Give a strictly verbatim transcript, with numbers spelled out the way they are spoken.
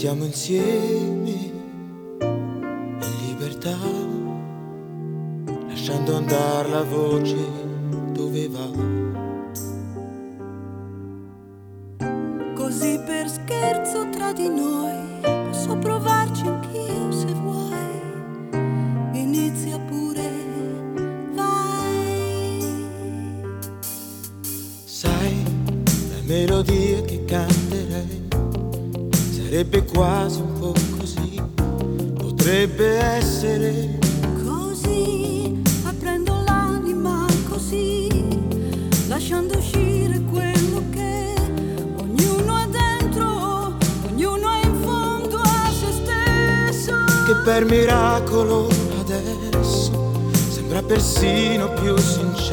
cantiamo insieme in libertà, lasciando andare la voce dove va. Così per scherzo tra di noi posso provarci anch'io se vuoi. Inizia pure, vai. Sai, la melodia che canterei sarebbe quasi un po' così, potrebbe essere Così, aprendo l'anima così, lasciando uscire quello che ognuno è dentro, ognuno è in fondo a se stesso. che per miracolo adesso sembra persino più sincero.